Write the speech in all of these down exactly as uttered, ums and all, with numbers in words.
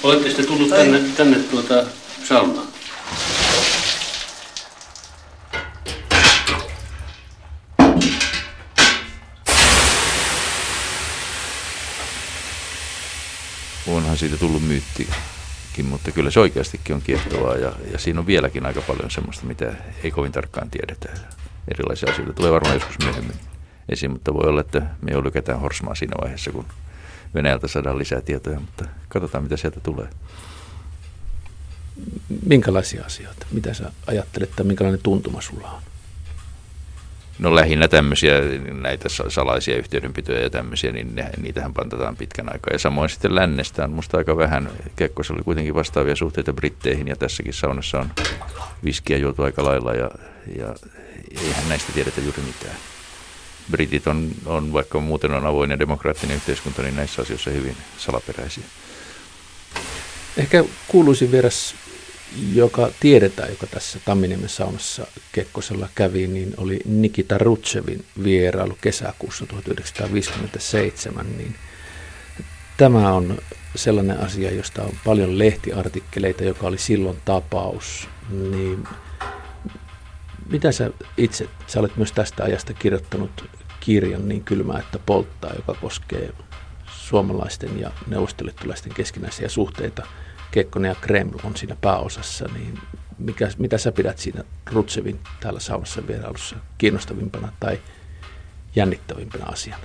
Olette sitten tullut tänne, tänne tuota saunaan? Onhan siitä tullut myyttikin, mutta kyllä se oikeastikin on kiehtovaa ja, ja siinä on vieläkin aika paljon semmoista, mitä ei kovin tarkkaan tiedetä. Erilaisia asioita tulee varmaan joskus myöhemmin esiin, mutta voi olla, että me jo lykätään horsmaa siinä vaiheessa, kun Venäjältä saadaan lisää tietoja, mutta katsotaan, mitä sieltä tulee. Minkälaisia asioita? Mitä sä ajattelet tai minkälainen tuntuma sulla on? No lähinnä tämmöisiä, näitä salaisia yhteydenpitoja ja tämmöisiä, niin ne, niitähän pantataan pitkän aikaa. Ja samoin sitten lännestä on musta aika vähän. Kekkosella oli kuitenkin vastaavia suhteita Britteihin ja tässäkin saunassa on viskiä juotu aika lailla ja, ja eihän näistä tiedetä juuri mitään. Britit on, on, vaikka muuten on avoin ja demokraattinen yhteiskunta, niin näissä asioissa hyvin salaperäisiä. Ehkä kuuluisin vieras, joka tiedetään, joka tässä Tamminiemen saunassa Kekkosella kävi, niin oli Nikita Rutševin vierailu kesäkuussa tuhatyhdeksänsataaviisikymmentäseitsemän. Niin tämä on sellainen asia, josta on paljon lehtiartikkeleita, joka oli silloin tapaus. Niin mitä sä itse, sä olet myös tästä ajasta kirjoittanut kirjan Niin kylmää, että polttaa, joka koskee suomalaisten ja neuvostoliittolaisten keskinäisiä suhteita. Kekkonen ja Kreml on siinä pääosassa, niin mikä, mitä sä pidät siinä Rutševin täällä saunassa vierailussa kiinnostavimpana tai jännittävimpänä asiana?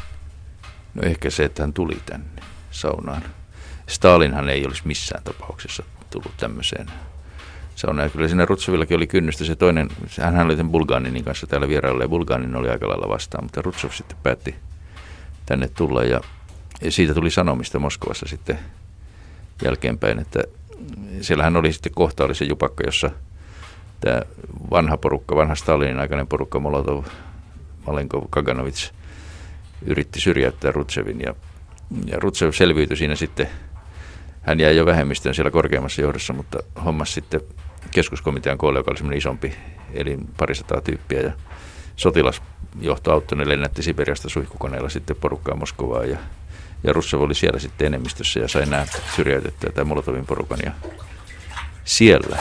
No ehkä se, että hän tuli tänne saunaan. Stalinhan ei olisi missään tapauksessa tullut tämmöiseen saunaan. Kyllä siinä Rutševillakin oli kynnystä se toinen, hän oli tämän Bulganinin kanssa täällä vierailulla ja Bulganin oli aika lailla vastaan, mutta Rutšev sitten päätti tänne tulla ja, ja siitä tuli sanomista Moskovassa sitten jälkeenpäin, että siellähän oli sitten kohta oli se jupakka, jossa tämä vanha porukka, vanha Stalinin aikainen porukka, Molotov, Malenkov, Kaganovits, yritti syrjäyttää Rutševin ja, ja Rutšev selviytyi siinä sitten, hän jäi jo vähemmistöön siellä korkeammassa johdossa, mutta hommas sitten keskuskomitean koolle, joka oli semmoinen isompi, eli parisataa tyyppiä ja sotilasjohto auttoi, ne lennätti Siberiasta suihkukoneella sitten porukkaa Moskovaan ja Ja Rutšev oli siellä sitten enemmistössä ja sai nämä syrjäytettyä tämän Molotovin porukan. Ja siellä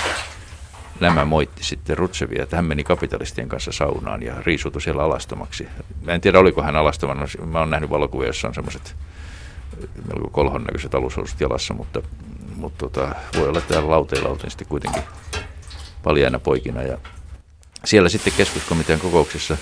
nämä moitti sitten Rutševia, että hän meni kapitalistien kanssa saunaan ja riisuutui siellä alastomaksi. Mä en tiedä, oliko hän alastomana. Mä oon nähnyt valokuvia, jossa on semmoiset melko kolhon näköiset alushousut jalassa, mutta, mutta tota, voi olla, että täällä lauteilla oltiin sitten kuitenkin paljaina poikina. Ja siellä sitten keskuskomitean kokouksessa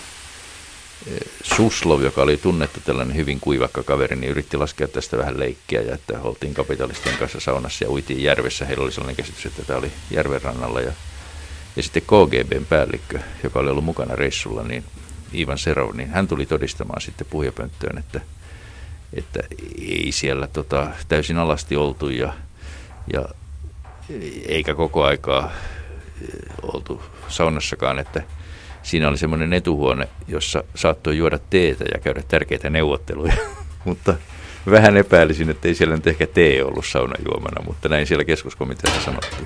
Suslov, joka oli tunnettu tällainen hyvin kuivakka kaveri, niin yritti laskea tästä vähän leikkiä ja että oltiin kapitalistien kanssa saunassa ja uitiin järvessä. Heillä oli sellainen käsitys, että tämä oli järven rannalla. Ja, ja sitten K G B:n päällikkö, joka oli ollut mukana reissulla, niin Ivan Serov, niin hän tuli todistamaan sitten puhujapönttöön, että, että ei siellä tota, täysin alasti oltu ja, ja eikä koko aikaa oltu saunassakaan, että siinä oli semmoinen etuhuone, jossa saattoi juoda teetä ja käydä tärkeitä neuvotteluja, mutta vähän epäilisin, että ei siellä nyt ehkä tee ollut saunajuomana, mutta näin siellä keskuskomiteassa sanottiin.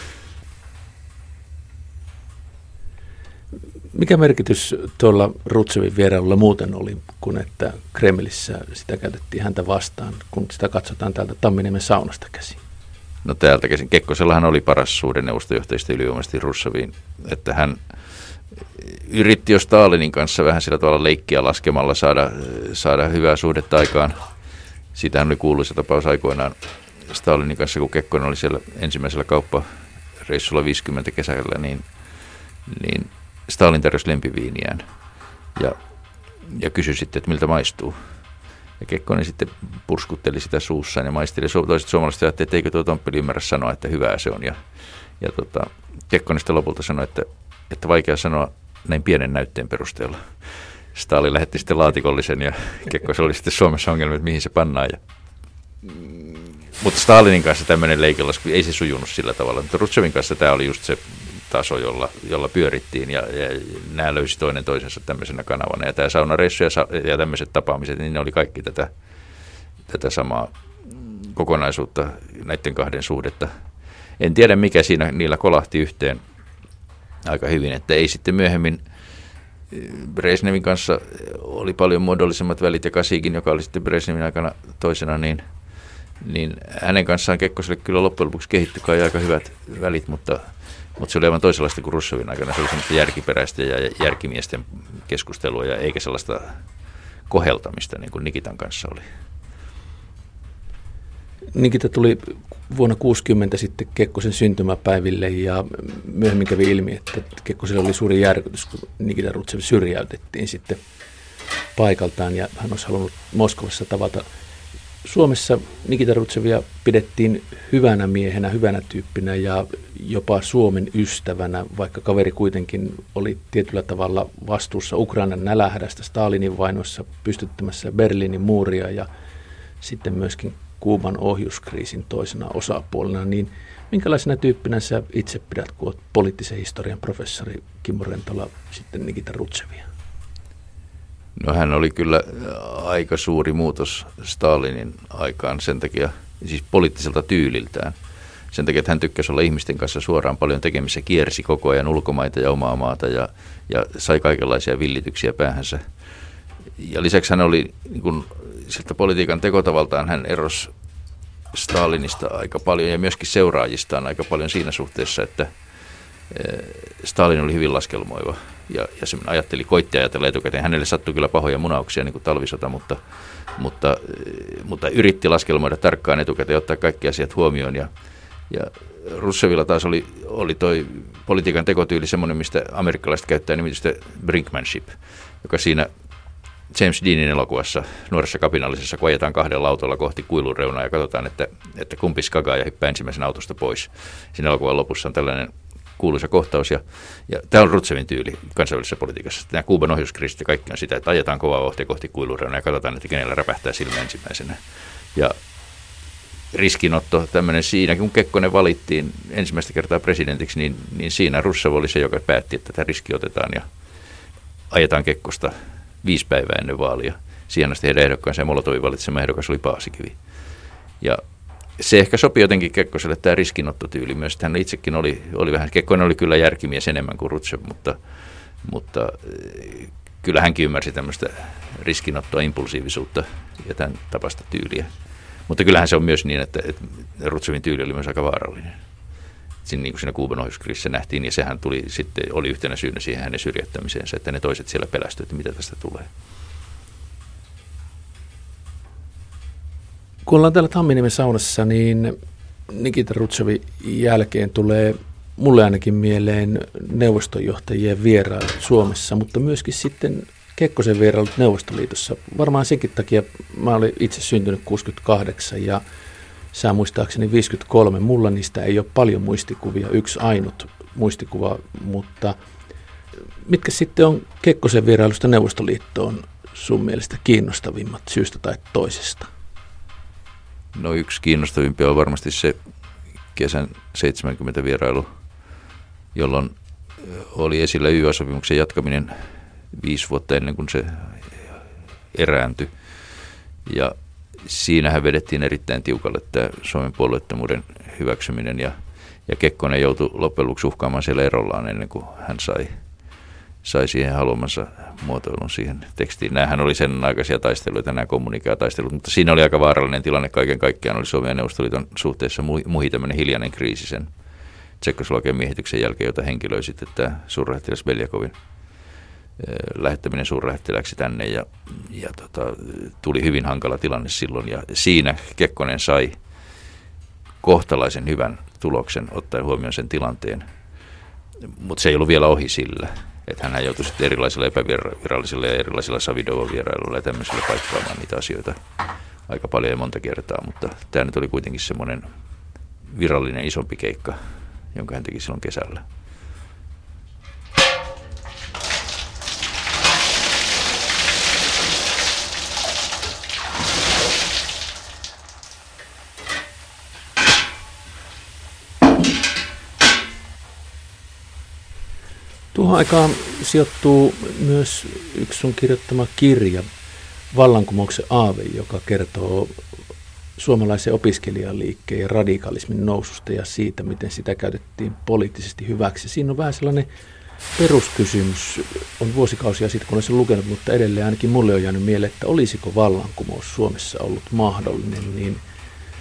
Mikä merkitys tuolla Rutševin vierailulla muuten oli, kun että Kremlissä sitä käytettiin häntä vastaan, kun sitä katsotaan täältä Tamminiemen saunasta käsin? No täältä käsin. Kekkosellahan oli paras suhde neuvostojohtajista ylivoimaisesti Rutševiin, että hän yritti jo Stalinin kanssa vähän sillä tavalla leikkiä laskemalla saada, saada hyvää suhdetta aikaan. Siitähän oli kuuluisa tapaus aikoinaan Stalinin kanssa, kun Kekkonen oli siellä ensimmäisellä kauppareissulla viisikymmentä kesällä, niin, niin Stalin tarjosi lempiviiniään ja, ja kysyi sitten, että miltä maistuu. Ja Kekkonen sitten purskutteli sitä suussaan ja maisteli. Toiset suomalaiset ajattelivat, että eikö tuo Tomppeli ymmärrä sanoa, että hyvää se on. Ja, ja tota, Kekkonen sitten lopulta sanoi, että, että vaikea sanoa näin pienen näytteen perusteella. Stalin lähetti sitten laatikollisen ja Kekkosella oli sitten Suomessa ongelma, että mihin se pannaan. Ja, mutta Stalinin kanssa tämmöinen leikilasku, ei se sujunut sillä tavalla. Mutta Rutševin kanssa tämä oli just se taso, jolla, jolla pyörittiin ja, ja nämä löysi toinen toisensa tämmöisenä kanavana. Ja tämä saunareissu ja, ja tämmöiset tapaamiset, niin ne oli kaikki tätä, tätä samaa kokonaisuutta, näiden kahden suhdetta. En tiedä, mikä siinä niillä kolahti yhteen aika hyvin, että ei sitten myöhemmin Brezhnevin kanssa oli paljon muodollisemmat välit ja Kasikin, joka oli sitten Brezhnevin aikana toisena, niin niin hänen kanssaan Kekkoselle kyllä loppujen lopuksi kehittyi kai aika hyvät välit, mutta, mutta se oli aivan toisenlaista kuin Russovin aikana. Se oli sellaista järkiperäistä ja järkimiesten keskustelua ja eikä sellaista koheltamista niin kuin Nikitan kanssa oli. Nikita tuli vuonna kuusikymmentä sitten Kekkosen syntymäpäiville ja myöhemmin kävi ilmi, että Kekkoselle oli suuri järkytys, kun Nikita Rutsev syrjäytettiin sitten paikaltaan ja hän olisi halunnut Moskovassa tavata. Suomessa Nikita Rutsevia pidettiin hyvänä miehenä, hyvänä tyyppinä ja jopa Suomen ystävänä, vaikka kaveri kuitenkin oli tietyllä tavalla vastuussa Ukrainan nälähädästä, Stalinin vainoissa pystyttämässä Berliinin muuria ja sitten myöskin Kuuban ohjuskriisin toisena osapuolena. Niin minkälaisena tyyppinä sä itse pidät, kun olet poliittisen historian professori Kimmo Rentola, sitten Nikita Rutsevia? No hän oli kyllä aika suuri muutos Stalinin aikaan sen takia, siis poliittiselta tyyliltään. Sen takia, että hän tykkäsi olla ihmisten kanssa suoraan paljon tekemissä, kiersi koko ajan ulkomaita ja omaa maata ja, ja sai kaikenlaisia villityksiä päähänsä. Ja lisäksi hän oli niin kuin, siltä politiikan tekotavaltaan, hän erosi Stalinista aika paljon ja myöskin seuraajistaan aika paljon siinä suhteessa, että Stalin oli hyvin laskelmoiva ja, ja se ajatteli, koitti ajatella etukäteen. Hänelle sattui kyllä pahoja munauksia niin kuin talvisota, mutta, mutta, mutta yritti laskelmoida tarkkaan etukäteen ja ottaa kaikki asiat huomioon. Ja, ja Russovilla taas oli, oli toi politiikan tekotyyli semmoinen, mistä amerikkalaiset käyttää nimitystä brinkmanship, joka siinä James Deanin elokuvassa Nuoressa kapinallisessa, kun ajetaan kahdella autolla kohti kuilun reunaa ja katsotaan, että, että kumpi skagaa ja hyppää ensimmäisen autosta pois. Siinä elokuvan lopussa on tällainen kuuluisa kohtaus, ja, ja tämä on Rutsevin tyyli kansainvälisessä politiikassa. Nämä Kuuban ohjuskriisit ja kaikki on sitä, että ajetaan kovaa vauhtia kohti kuilureunaa ja katsotaan, että kenellä räpähtää silmä ensimmäisenä. Ja riskinotto tämmöinen siinä, kun Kekkonen valittiin ensimmäistä kertaa presidentiksi, niin, niin siinä Russov oli se, joka päätti, että tämä riski otetaan ja ajetaan Kekkosta viisi päivää ennen vaalia. Siihen asti heidän ehdokkaansa ja Molotovin valitsema ehdokas oli Paasikivi. Ja se ehkä sopi jotenkin Kekkoselle tämä riskinottotyyli myös, että hän itsekin oli, oli vähän, Kekkonen oli kyllä järkimies enemmän kuin Rutsev, mutta, mutta kyllä hänkin ymmärsi tämmöistä riskinottoa, impulsiivisuutta ja tämän tapasta tyyliä. Mutta kyllähän se on myös niin, että, että Rutsevin tyyli oli myös aika vaarallinen. Siinä, niin kuin siinä Kuuban ohjuskriisissä nähtiin, ja sehän tuli, sitten oli yhtenä syynä siihen hänen syrjäyttämiseensä, että ne toiset siellä pelästyivät, että mitä tästä tulee. Kun ollaan täällä Tamminiemen saunassa, niin Nikita Rutsevin jälkeen tulee mulle ainakin mieleen neuvostonjohtajien vierailut Suomessa, mutta myöskin sitten Kekkosen vierailut Neuvostoliitossa. Varmaan senkin takia mä olin itse syntynyt kuusikymmentäkahdeksan ja sä muistaakseni viisikymmentäkolme. Mulla niistä ei ole paljon muistikuvia, yksi ainut muistikuva, mutta mitkä sitten on Kekkosen vierailusta Neuvostoliittoon sun mielestä kiinnostavimmat syystä tai toisesta? No yksi kiinnostavimpia on varmasti se kesän seitsemänkymmentä vierailu, jolloin oli esillä Y A-sopimuksen jatkaminen viisi vuotta ennen kuin se erääntyi. Ja siinähän vedettiin erittäin tiukalle tämä Suomen puolueettomuuden hyväksyminen ja, ja Kekkonen joutui loppujen lopuksi uhkaamaan siellä erollaan ennen kuin hän sai, sai siihen haluamansa muotoilun siihen tekstiin. Nämähän oli sen aikaisia taisteluita, nämä kommunikaataistelut, mutta siinä oli aika vaarallinen tilanne kaiken kaikkiaan. Oli Suomen ja Neuvostoliiton suhteessa muihin tämmöinen hiljainen kriisi sen Tsekkoslovakian miehityksen jälkeen, jota henkilöi sitten tämä suurlähettiläs Beljakovin lähettäminen suurlähettiläksi tänne ja, ja tota, tuli hyvin hankala tilanne silloin ja siinä Kekkonen sai kohtalaisen hyvän tuloksen ottaen huomioon sen tilanteen, mutta se ei ollut vielä ohi sillä, että hän joutui sitten erilaisilla epävirallisilla ja erilaisilla Savidova-vierailuilla ja tämmöisillä paikkaamaan niitä asioita aika paljon ja monta kertaa, mutta tämä nyt oli kuitenkin semmoinen virallinen isompi keikka, jonka hän teki silloin kesällä. Tuohon aikaan sijoittuu myös yksi sun kirjoittama kirja, Vallankumouksen aave, joka kertoo suomalaisen opiskelijaliikkeen ja radikalismin noususta ja siitä, miten sitä käytettiin poliittisesti hyväksi. Siinä on vähän sellainen peruskysymys, on vuosikausia siitä, kun olen sen lukenut, mutta edelleen ainakin mulle on jäänyt mieleen, että olisiko vallankumous Suomessa ollut mahdollinen, niin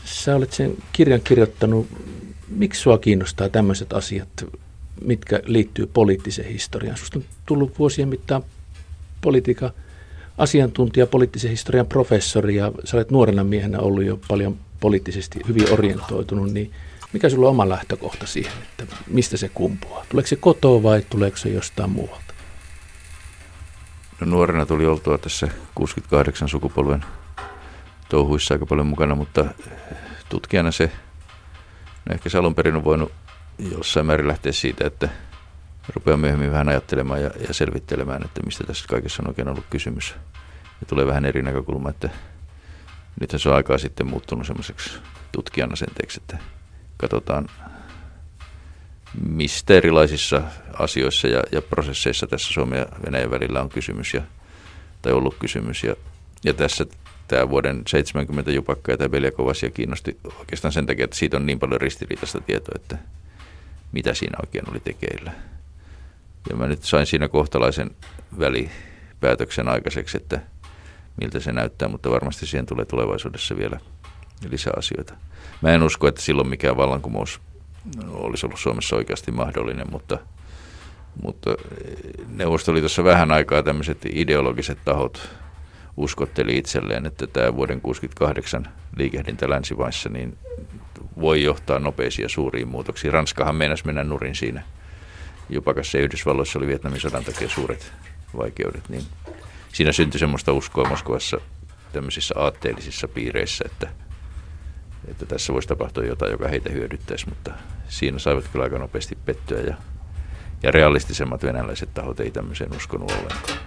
Sä olet sen kirjan kirjoittanut. Miksi sua kiinnostaa tämmöiset asiat, mitkä liittyy poliittiseen historiaan? Susta on tullut vuosien mittaan politiikan asiantuntija, poliittisen historian professori ja sä olet nuorena miehenä ollut jo paljon poliittisesti hyvin orientoitunut, niin mikä sulla on oma lähtökohta siihen, että mistä se kumpuaa? Tuleeko se kotoa vai tuleeko se jostain muualta? No, nuorena tuli oltua tässä kuusikymmentäkahdeksan sukupolven touhuissa aika paljon mukana, mutta tutkijana se, no ehkä se alun perin on voinut jossain määrin lähteä siitä, että rupeaa myöhemmin vähän ajattelemaan ja, ja selvittelemään, että mistä tässä kaikessa on oikein ollut kysymys. Ja tulee vähän eri näkökulma, että nythän se on aikaa sitten muuttunut semmoiseksi tutkijan asenteeksi, että katsotaan mistä erilaisissa asioissa ja, ja prosesseissa tässä Suomen ja Venäjän välillä on kysymys ja, tai ollut kysymys. Ja, ja tässä tämä vuoden seitsemänkymmentä jupakka ja tämä Beljakov-asia kiinnosti oikeastaan sen takia, että siitä on niin paljon ristiriitaista tietoa, että mitä siinä oikein oli tekeillä. Ja mä nyt sain siinä kohtalaisen välipäätöksen aikaiseksi, että miltä se näyttää, mutta varmasti siihen tulee tulevaisuudessa vielä lisää asioita. Mä en usko, että silloin mikään vallankumous olisi ollut Suomessa oikeasti mahdollinen, mutta, mutta Neuvostoliitossa vähän aikaa tämmöiset ideologiset tahot uskotteli itselleen, että tämä vuoden tuhatyhdeksänsataakuusikymmentäkahdeksan liikehdintä länsimaissa niin voi johtaa nopeisiin ja suuriin muutoksiin. Ranskahan meinasi mennä nurin siinä. Jupakassa ja Yhdysvalloissa oli Vietnamin sodan takia suuret vaikeudet, niin siinä syntyi semmoista uskoa Moskovassa tämmöisissä aatteellisissa piireissä, että, että tässä voisi tapahtua jotain, joka heitä hyödyttäisi, mutta siinä saivat kyllä aika nopeasti pettyä ja, ja realistisemmat venäläiset tahot ei tämmöiseen uskonut ollenkaan.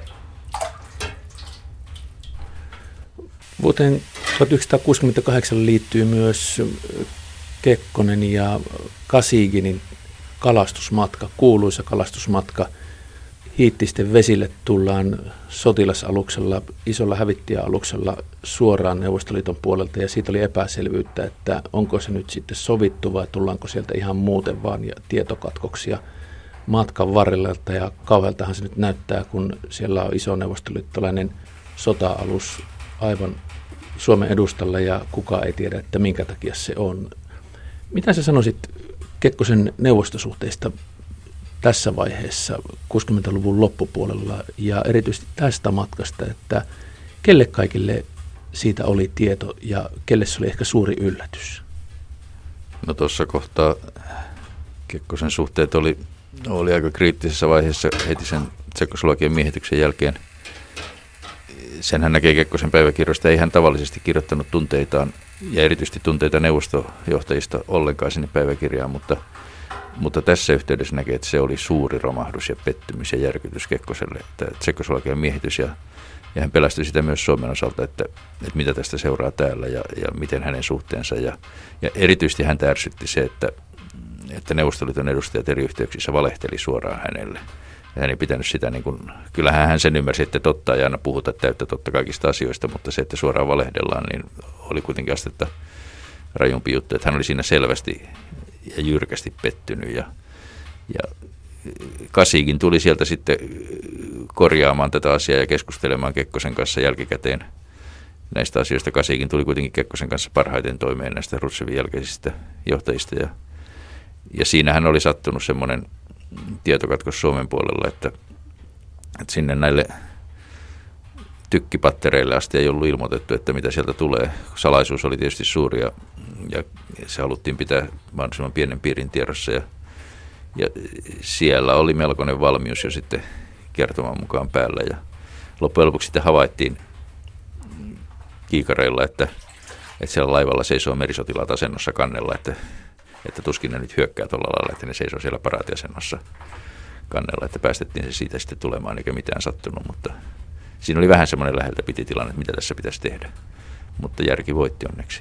Vuoteen tuhatyhdeksänsataakuusikymmentäkahdeksan liittyy myös Kekkonen ja Kosyginin kalastusmatka, kuuluisa kalastusmatka. Hiittisten vesille tullaan sotilasaluksella, isolla hävittäjäaluksella suoraan Neuvostoliiton puolelta ja siitä oli epäselvyyttä, että onko se nyt sitten sovittu vai tullaanko sieltä ihan muuten vaan ja tietokatkoksia matkan varrella ja kauhealtahan se nyt näyttää, kun siellä on iso neuvostoliittolainen sota-alus aivan Suomen edustalla ja kukaan ei tiedä, että minkä takia se on. Mitä sä sanoisit Kekkosen neuvostosuhteista tässä vaiheessa kuusikymmentäluvun loppupuolella ja erityisesti tästä matkasta, että kelle kaikille siitä oli tieto ja kelle se oli ehkä suuri yllätys? No tuossa kohtaa Kekkosen suhteet oli, oli aika kriittisessä vaiheessa heti sen Tsekkoslovakian miehityksen jälkeen. Senhän näkee Kekkosen päiväkirjoista, ei hän tavallisesti kirjoittanut tunteitaan ja erityisesti tunteita neuvostojohtajista ollenkaan sinne päiväkirjaan, mutta, mutta tässä yhteydessä näkee, että se oli suuri romahdus ja pettymys ja järkytys Kekkoselle, että Tsekkoslovakian miehitys ja, ja hän pelästyi sitä myös Suomen osalta, että, että mitä tästä seuraa täällä ja, ja miten hänen suhteensa ja, ja erityisesti häntä ärsytti se, että, että Neuvostoliiton edustajat eri yhteyksissä valehteli suoraan hänelle. Ja hän ei pitänyt sitä, niin kuin, kyllähän hän sen ymmärsi, että totta ei aina puhuta täyttä totta kaikista asioista, mutta se, että suoraan valehdellaan, niin oli kuitenkin astetta rajumpi juttu, että hän oli siinä selvästi ja jyrkästi pettynyt. Ja, ja Kosygin tuli sieltä sitten korjaamaan tätä asiaa ja keskustelemaan Kekkosen kanssa jälkikäteen näistä asioista. Kosygin tuli kuitenkin Kekkosen kanssa parhaiten toimeen näistä Rutschevin jälkeisistä johtajista. Ja, ja siinähän oli sattunut semmoinen tietokatkos Suomen puolella, että, että sinne näille tykkipattereille asti ei ollut ilmoitettu, että mitä sieltä tulee. Salaisuus oli tietysti suuri ja, ja se haluttiin pitää mahdollisimman pienen piirin tiedossa ja, ja siellä oli melkoinen valmius jo sitten kertoman mukaan päällä ja loppujen lopuksi sitten havaittiin kiikareilla, että, että siellä laivalla seisoo merisotilaat asennossa kannella, että että tuskin ne nyt hyökkää tuolla lailla, että ne seisoo siellä paraatiasennossa kannella, että päästettiin se siitä sitten tulemaan eikä mitään sattunut, mutta siinä oli vähän semmoinen läheltä piti tilanne, että mitä tässä pitäisi tehdä, mutta järki voitti onneksi.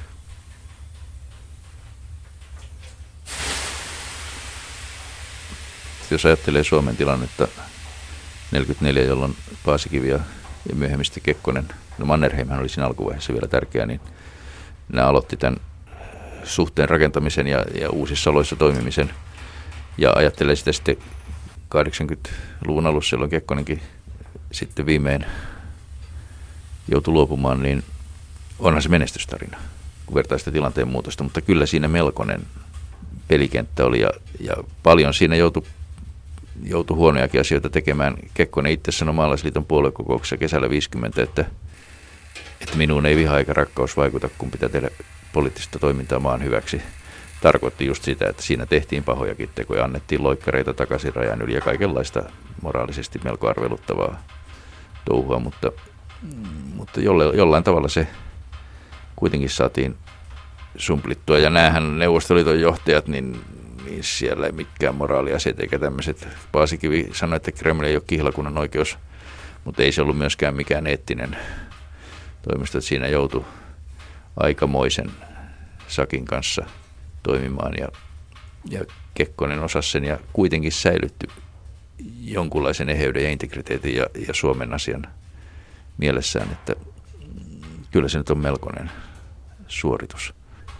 Jos ajattelee Suomen tilannetta neljäkymmentäneljä, jolloin Paasikivi ja, ja myöhemmin sitten Kekkonen, no Mannerheimhän oli siinä alkuvaiheessa vielä tärkeä, niin nämä aloitti tämän suhteen rakentamisen ja, ja uusissa oloissa toimimisen. Ja ajattelee sitä sitten kahdeksankymmentäluvun alussa, jolloin Kekkonenkin sitten viimein joutui luopumaan, niin onhan se menestystarina. kun vertaa sitä tilanteen muutosta, mutta kyllä siinä melkoinen pelikenttä oli ja, ja paljon siinä joutui, joutui huonojakin asioita tekemään. Kekkonen itse sanoi Maalaisliiton puoluekokouksessa kesällä viisikymmentä, että, että minuun ei viha eikä rakkaus vaikuta, kun pitää tehdä poliittista toimintaa maan hyväksi. Tarkoitti just sitä, että siinä tehtiin pahojakin tekoja, annettiin loikkareita takaisin rajan yli ja kaikenlaista moraalisesti melko arveluttavaa touhua, mutta, mutta jolle, jollain tavalla se kuitenkin saatiin sumplittua. Ja näähän Neuvostoliiton johtajat, niin, niin siellä ei mitkään moraaliasiat eikä tämmöiset. Paasikivi sanoi, että Kreml ei ole kihlakunnan oikeus, mutta ei se ollut myöskään mikään eettinen toimisto, että siinä joutui aikamoisen sakin kanssa toimimaan ja, ja Kekkonen osasi sen ja kuitenkin säilytty jonkunlaisen eheyden ja integriteetin ja, ja Suomen asian mielessään, että kyllä se nyt on melkoinen suoritus.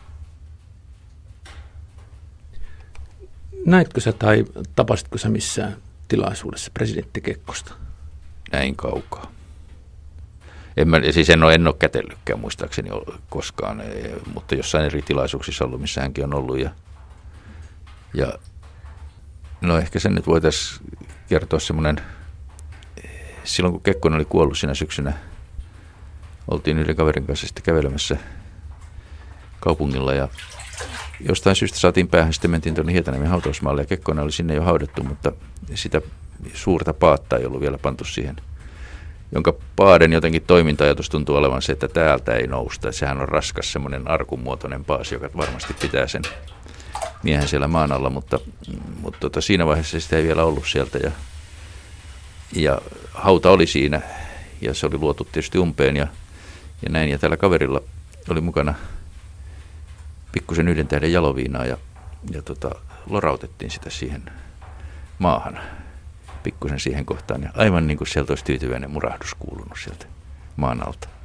Näitkö sä tai tapasitko sä missään tilaisuudessa presidentti Kekkosta? Näin kaukaa. En, mä, siis en ole, en ole kätellytkään muistaakseni koskaan, mutta jossain eri tilaisuuksissa ollut, missä hänkin on ollut. Ja, ja no ehkä sen nyt voitaisiin kertoa semmoinen, silloin kun Kekkonen oli kuollut siinä syksynä, oltiin yhden kaverin kanssa sitten kävelemässä kaupungilla ja jostain syystä saatiin päähän, sitten mentiin tuonne Hietaniemen hautausmaalle ja Kekkonen oli sinne jo haudattu, mutta sitä suurta paattaa ei ollut vielä pantu siihen, jonka paaden jotenkin toiminta-ajatus tuntuu olevan se, että täältä ei nousta. Sehän on raskas semmoinen arkumuotoinen paasi, joka varmasti pitää sen miehen siellä maan alla, mutta, mutta tota, siinä vaiheessa sitä ei vielä ollut sieltä ja, ja hauta oli siinä ja se oli luotu tietysti umpeen ja, ja näin. Ja tällä kaverilla oli mukana pikkusen yhden tähden jaloviinaa ja, ja tota, lorautettiin sitä siihen maahan. Pikkusen siihen kohtaan ja aivan niin kuin sieltä olisi tyytyväinen murahdus kuulunut sieltä maan alta.